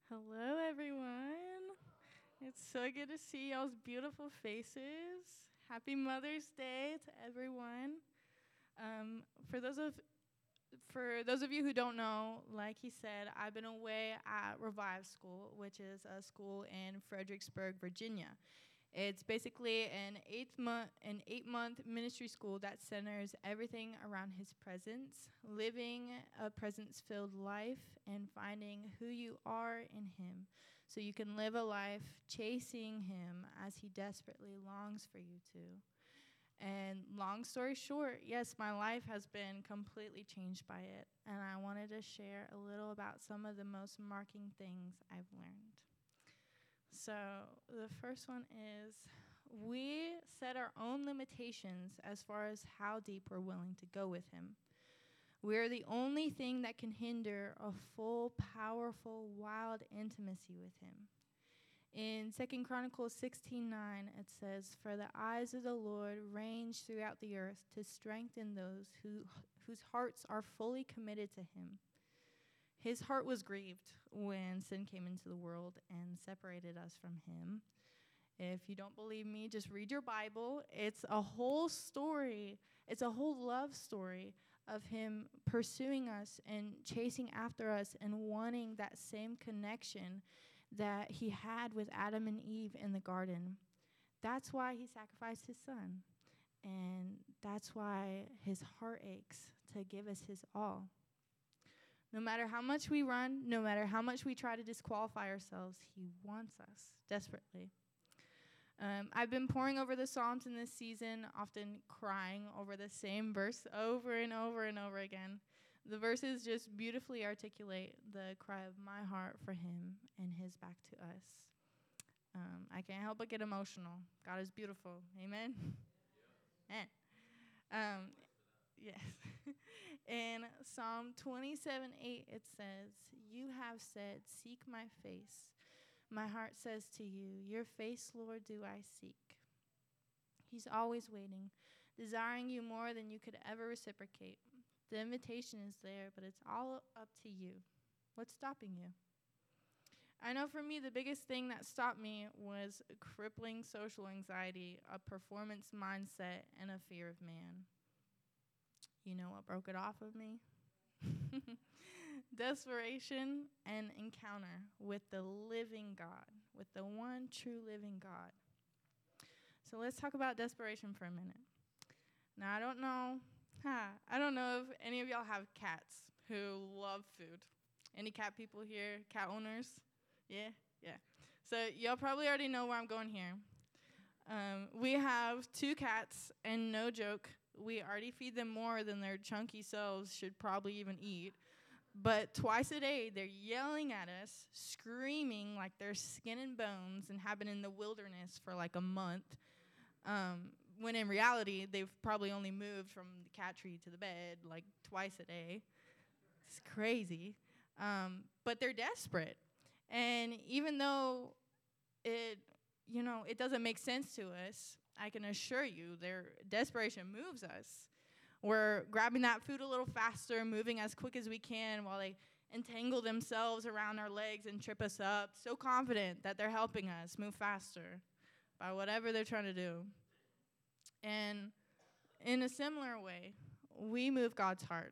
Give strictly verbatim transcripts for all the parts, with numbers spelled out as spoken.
Hello, everyone. It's so good to see y'all's beautiful faces. Happy Mother's Day to everyone. Um, for those of for those of you who don't know, like he said, I've been away at Revive School, which is a school in Fredericksburg, Virginia. It's basically an eighth month an eight month ministry school that centers everything around his presence, living a presence filled life and finding who you are in him so you can live a life chasing him as he desperately longs for you to. And long story short, yes, my life has been completely changed by it, and I wanted to share a little about some of the most marking things I've learned. So, the first one is we set our own limitations as far as how deep we're willing to go with Him. We're the only thing that can hinder a full, powerful, wild intimacy with Him. In Second Chronicles sixteen nine, it says, "For the eyes of the Lord range throughout the earth to strengthen those who, whose hearts are fully committed to Him." His heart was grieved when sin came into the world and separated us from him. If you don't believe me, just read your Bible. It's a whole story. It's a whole love story of him pursuing us and chasing after us and wanting that same connection that he had with Adam and Eve in the garden. That's why he sacrificed his son. And that's why his heart aches to give us his all. No matter how much we run, no matter how much we try to disqualify ourselves, he wants us desperately. Um, I've been poring over the Psalms in this season, often crying over the same verse over and over and over again. The verses just beautifully articulate the cry of my heart for him and his back to us. Um, I can't help but get emotional. God is beautiful. Amen? Yeah. Um, yes. In Psalm twenty-seven eight, it says, "You have said, 'Seek my face.' My heart says to you, 'Your face, Lord, do I seek.'" He's always waiting, desiring you more than you could ever reciprocate. The invitation is there, but it's all up to you. What's stopping you? I know for me, the biggest thing that stopped me was crippling social anxiety, a performance mindset, and a fear of man. You know what broke it off of me? Desperation and encounter with the living God, with the one true living God. So let's talk about desperation for a minute. Now, I don't know, ha, I don't know if any of y'all have cats who love food. Any cat people here? Cat owners? Yeah? Yeah. So y'all probably already know where I'm going here. Um, we have two cats, and no joke, we already feed them more than their chunky selves should probably even eat. But twice a day, they're yelling at us, screaming like they're skin and bones and have been in the wilderness for like a month. Um, when in reality, they've probably only moved from the cat tree to the bed like twice a day. It's crazy. Um, but they're desperate. And even though it, you know, it doesn't make sense to us, I can assure you their desperation moves us. We're grabbing that food a little faster, moving as quick as we can while they entangle themselves around our legs and trip us up, so confident that they're helping us move faster by whatever they're trying to do. And in a similar way, we move God's heart.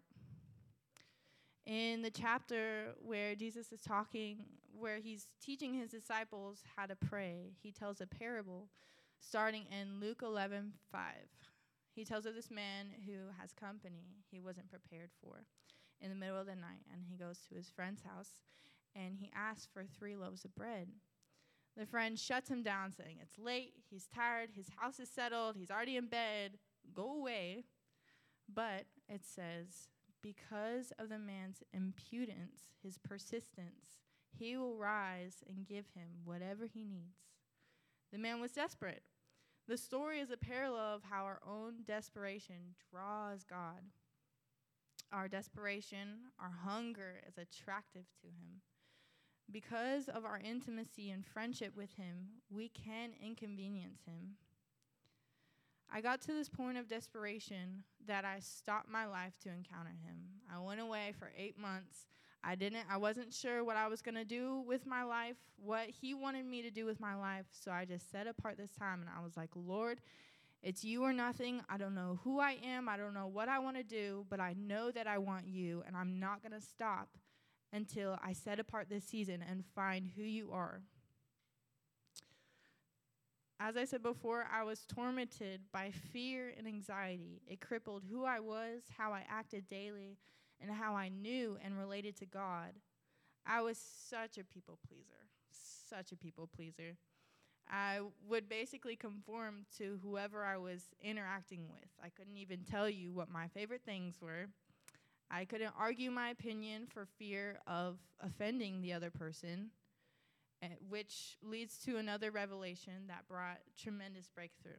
In the chapter where Jesus is talking, where he's teaching his disciples how to pray, he tells a parable starting in Luke eleven five. He tells of this man who has company he wasn't prepared for in the middle of the night, and he goes to his friend's house, and he asks for three loaves of bread. The friend shuts him down, saying, "It's late, he's tired, his house is settled, he's already in bed, go away." But it says, because of the man's impudence, his persistence, he will rise and give him whatever he needs. The man was desperate. The story is a parallel of how our own desperation draws God. Our desperation, our hunger is attractive to him. Because of our intimacy and friendship with him, we can inconvenience him. I got to this point of desperation that I stopped my life to encounter him. I went away for eight months. I didn't, I wasn't sure what I was going to do with my life, what he wanted me to do with my life. So I just set apart this time and I was like, Lord, it's you or nothing. I don't know who I am. I don't know what I want to do, but I know that I want you, and I'm not going to stop until I set apart this season and find who you are. As I said before, I was tormented by fear and anxiety. It crippled who I was, how I acted daily, and how I knew and related to God. I was such a people pleaser, such a people pleaser. I would basically conform to whoever I was interacting with. I couldn't even tell you what my favorite things were. I couldn't argue my opinion for fear of offending the other person, uh, which leads to another revelation that brought tremendous breakthrough.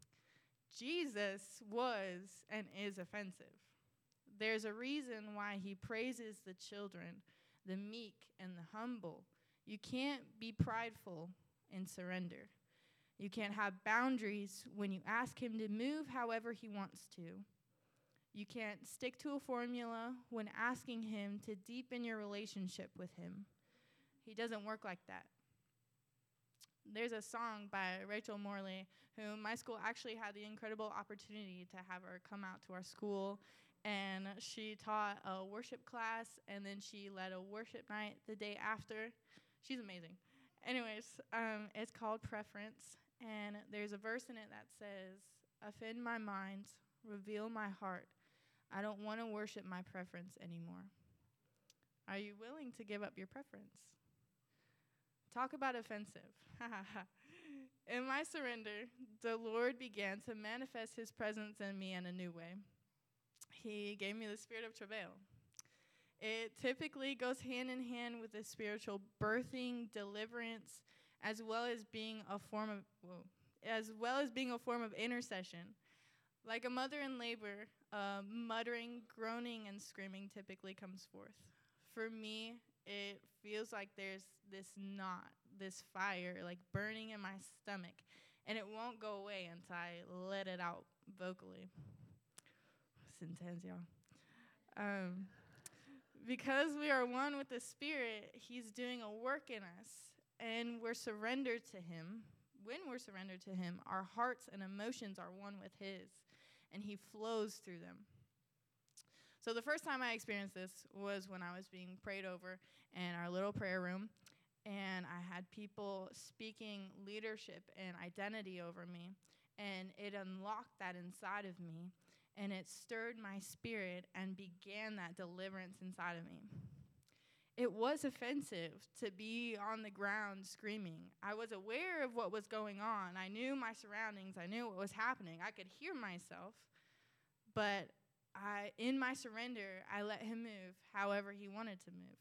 Jesus was and is offensive. There's a reason why he praises the children, the meek, and the humble. You can't be prideful and surrender. You can't have boundaries when you ask him to move however he wants to. You can't stick to a formula when asking him to deepen your relationship with him. He doesn't work like that. There's a song by Rachel Morley, who my school actually had the incredible opportunity to have her come out to our school, and she taught a worship class, and then she led a worship night the day after. She's amazing. Anyways, um, it's called Preference, and there's a verse in it that says, offend my mind, reveal my heart. I don't want to worship my preference anymore. Are you willing to give up your preference? Talk about offensive. In my surrender, the Lord began to manifest his presence in me in a new way. He gave me the spirit of travail. It typically goes hand in hand with the spiritual birthing, deliverance, as well as being a form of, whoa, as well as being a form of intercession. Like a mother in labor, uh, muttering, groaning, and screaming typically comes forth. For me, it feels like there's this knot, this fire, like burning in my stomach, and it won't go away until I let it out vocally. It's intense, y'all. Um... Because we are one with the Spirit, he's doing a work in us, and we're surrendered to him. When we're surrendered to him, our hearts and emotions are one with his, and he flows through them. So the first time I experienced this was when I was being prayed over in our little prayer room, and I had people speaking leadership and identity over me, and it unlocked that inside of me. And it stirred my spirit and began that deliverance inside of me. It was offensive to be on the ground screaming. I was aware of what was going on. I knew my surroundings. I knew what was happening. I could hear myself. But I, in my surrender, I let him move however he wanted to move.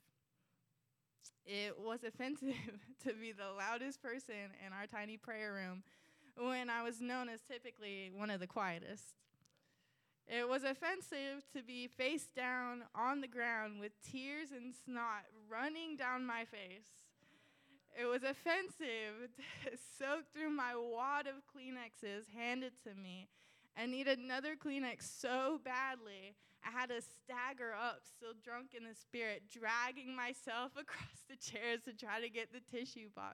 It was offensive to be the loudest person in our tiny prayer room when I was known as typically one of the quietest. It was offensive to be face down on the ground with tears and snot running down my face. It was offensive to soak through my wad of Kleenexes handed to me and need another Kleenex so badly I had to stagger up, still drunk in the spirit, dragging myself across the chairs to try to get the tissue box.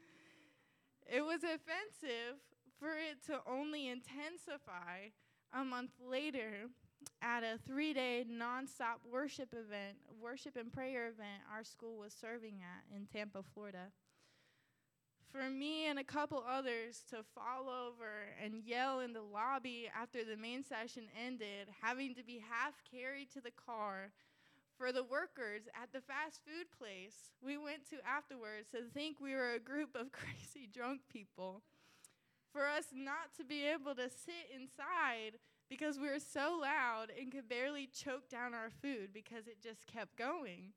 It was offensive for it to only intensify a month later at a three-day nonstop worship event, worship and prayer event our school was serving at in Tampa, Florida. For me and a couple others to fall over and yell in the lobby after the main session ended, having to be half carried to the car. For the workers at the fast food place we went to afterwards to think we were a group of crazy drunk people. For us not to be able to sit inside because we were so loud and could barely choke down our food because it just kept going.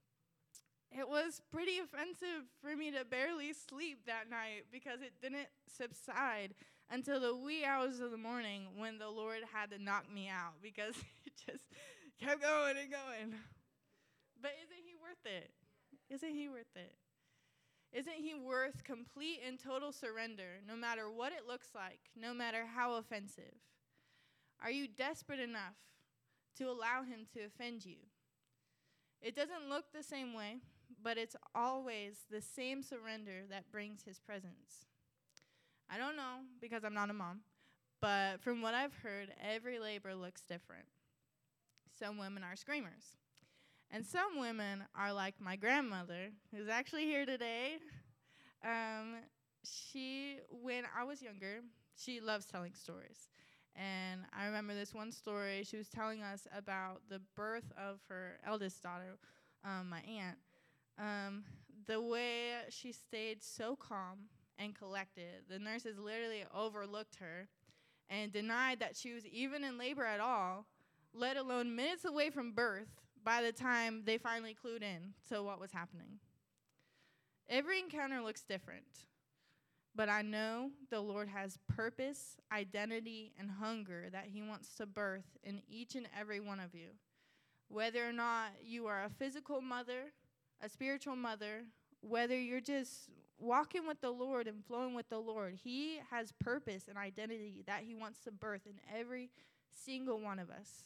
It was pretty offensive for me to barely sleep that night because it didn't subside until the wee hours of the morning when the Lord had to knock me out because it just kept going and going. But isn't he worth it? Isn't he worth it? Isn't he worth complete and total surrender, no matter what it looks like, no matter how offensive? Are you desperate enough to allow him to offend you? It doesn't look the same way, but it's always the same surrender that brings his presence. I don't know because I'm not a mom, but from what I've heard, every labor looks different. Some women are screamers, and some women are like my grandmother, who's actually here today. Um, she, when I was younger, she loves telling stories. And I remember this one story. She was telling us about the birth of her eldest daughter, um, my aunt. Um, the way she stayed so calm and collected. The nurses literally overlooked her and denied that she was even in labor at all, let alone minutes away from birth by the time they finally clued in to what was happening. Every encounter looks different. But I know the Lord has purpose, identity, and hunger that he wants to birth in each and every one of you. Whether or not you are a physical mother, a spiritual mother, whether you're just walking with the Lord and flowing with the Lord, he has purpose and identity that he wants to birth in every single one of us.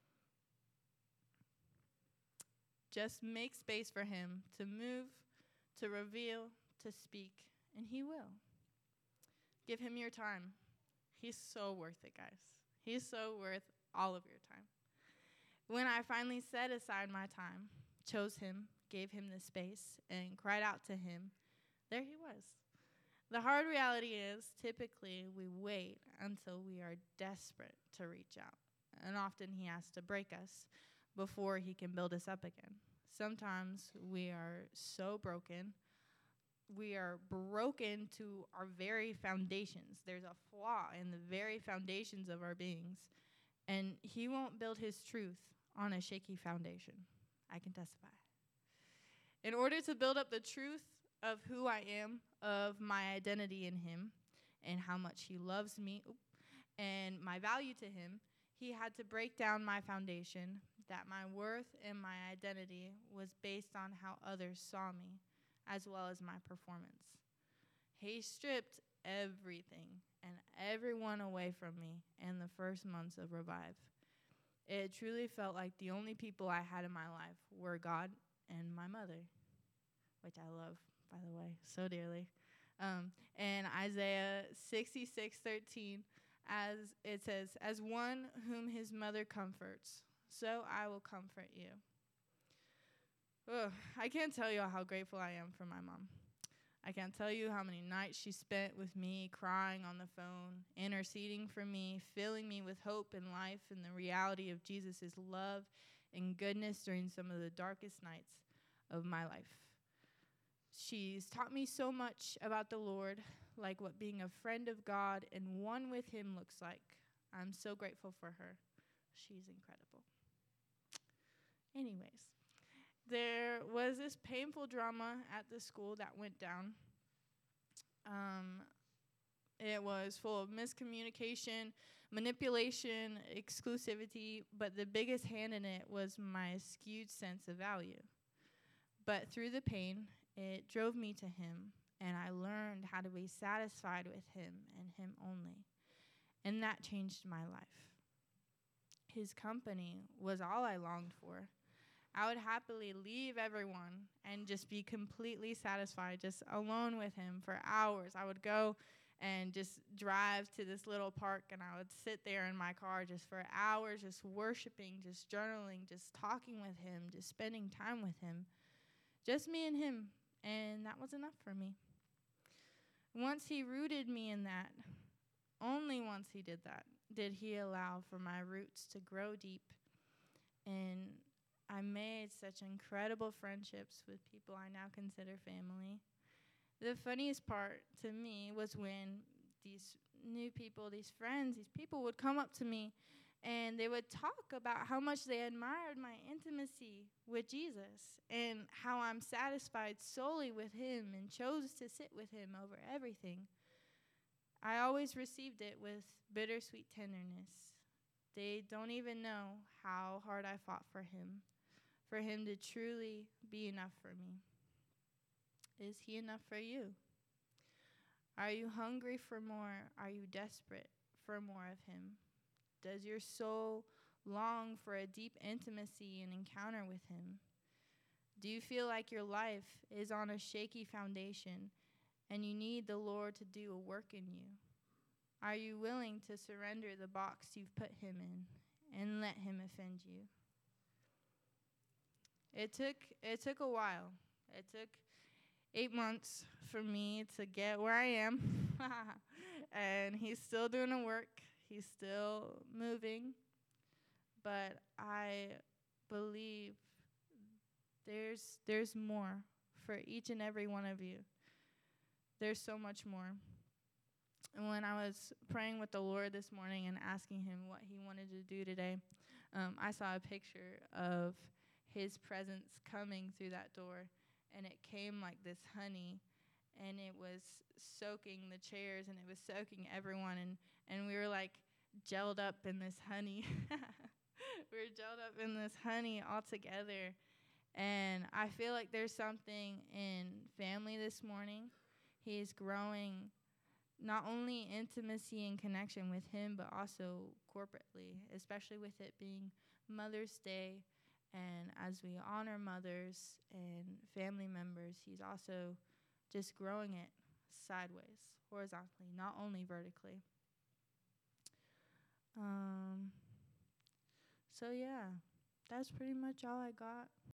Just make space for him to move, to reveal, to speak, and he will. Give him your time. He's so worth it, guys. He's so worth all of your time. When I finally set aside my time, chose him, gave him the space, and cried out to him, there he was. The hard reality is, typically, we wait until we are desperate to reach out. And often he has to break us before he can build us up again. Sometimes we are so broken. We are broken to our very foundations. There's a flaw in the very foundations of our beings. And he won't build his truth on a shaky foundation. I can testify. In order to build up the truth of who I am, of my identity in him, and how much he loves me, and my value to him, he had to break down my foundation, that my worth and my identity was based on how others saw me, as well as my performance. He stripped everything and everyone away from me in the first months of Revive. It truly felt like the only people I had in my life were God and my mother, which I love, by the way, so dearly. Um, and Isaiah sixty-six thirteen, as it says, as one whom his mother comforts, so I will comfort you. Ugh, I can't tell you how grateful I am for my mom. I can't tell you how many nights she spent with me, crying on the phone, interceding for me, filling me with hope and life and the reality of Jesus' love and goodness during some of the darkest nights of my life. She's taught me so much about the Lord, like what being a friend of God and one with him looks like. I'm so grateful for her. She's incredible. Anyways. There was this painful drama at the school that went down. Um, it was full of miscommunication, manipulation, exclusivity, but the biggest hand in it was my skewed sense of value. But through the pain, it drove me to him, and I learned how to be satisfied with him and him only. And that changed my life. His company was all I longed for. I would happily leave everyone and just be completely satisfied, just alone with him for hours. I would go and just drive to this little park, and I would sit there in my car just for hours, just worshiping, just journaling, just talking with him, just spending time with him. Just me and him, and that was enough for me. Once he rooted me in that, only once he did that, did he allow for my roots to grow deep, and I made such incredible friendships with people I now consider family. The funniest part to me was when these new people, these friends, these people would come up to me and they would talk about how much they admired my intimacy with Jesus and how I'm satisfied solely with him and chose to sit with him over everything. I always received it with bittersweet tenderness. They don't even know how hard I fought for him. For him to truly be enough for me. Is he enough for you? Are you hungry for more? Are you desperate for more of him? Does your soul long for a deep intimacy and encounter with him? Do you feel like your life is on a shaky foundation and you need the Lord to do a work in you? Are you willing to surrender the box you've put him in and let him offend you? It took it took a while. It took eight months for me to get where I am. And he's still doing the work. He's still moving. But I believe there's there's more for each and every one of you. There's so much more. And when I was praying with the Lord this morning and asking him what he wanted to do today, um, I saw a picture of his presence coming through that door. And it came like this honey, and it was soaking the chairs, and it was soaking everyone. And, and we were like gelled up in this honey. We were gelled up in this honey all together. And I feel like there's something in family this morning. He's growing not only intimacy and connection with him, but also corporately, especially with it being Mother's Day. And as we honor mothers and family members, he's also just growing it sideways, horizontally, not only vertically. Um. So, yeah, that's pretty much all I got.